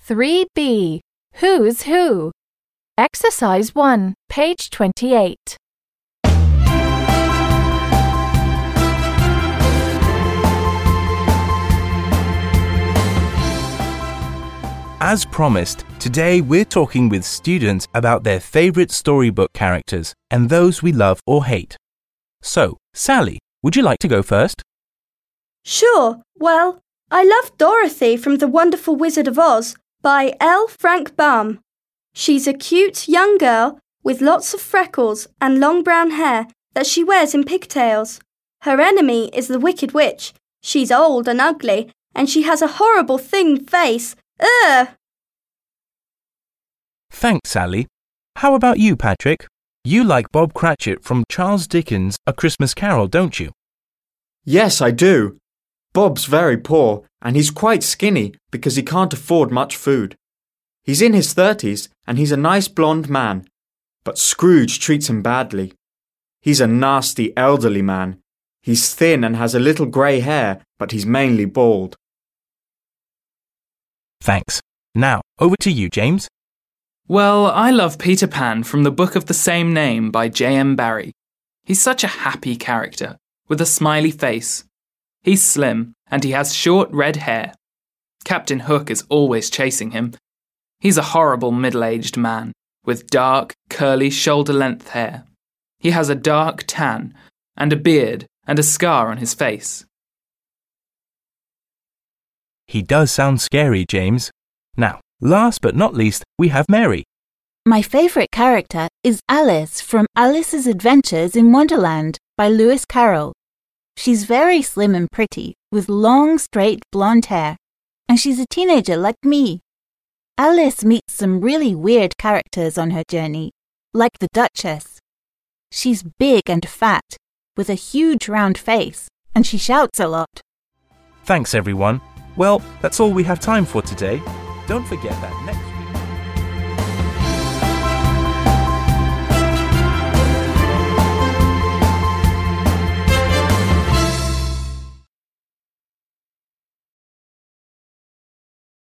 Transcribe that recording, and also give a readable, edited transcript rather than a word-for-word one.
3B. Who's Who? Exercise 1, page 28. As promised, today we're talking with students about their favourite storybook characters and those we love or hate. So, Sally, would you like to go first? Sure. Well, I love Dorothy from The Wonderful Wizard of Oz by L. Frank Baum. She's a cute young girl with lots of freckles and long brown hair that she wears in pigtails. Her enemy is the Wicked Witch. She's old and ugly, and she has a horrible thin face. Ugh! Thanks, Sally. How about you, Patrick? You like Bob Cratchit from Charles Dickens' A Christmas Carol, don't you? Yes, I do. Bob's very poor and he's quite skinny because he can't afford much food. He's in his 30s and he's a nice blonde man, but Scrooge treats him badly. He's a nasty elderly man. He's thin and has a little grey hair, but he's mainly bald. Thanks. Now, over to you, James. Well, I love Peter Pan from the book of the same name by J.M. Barrie. He's such a happy character, with a smiley face. He's slim, and he has short red hair. Captain Hook is always chasing him. He's a horrible middle-aged man, with dark, curly, shoulder-length hair. He has a dark tan, and a beard, and a scar on his face. He does sound scary, James. Now, last but not least, we have Mary. My favourite character is Alice from Alice's Adventures in Wonderland by Lewis Carroll. She's very slim and pretty, with long, straight blonde hair, and she's a teenager like me. Alice meets some really weird characters on her journey, like the Duchess. She's big and fat, with a huge round face, and she shouts a lot. Thanks, everyone. Well, that's all we have time for today. Don't forget that next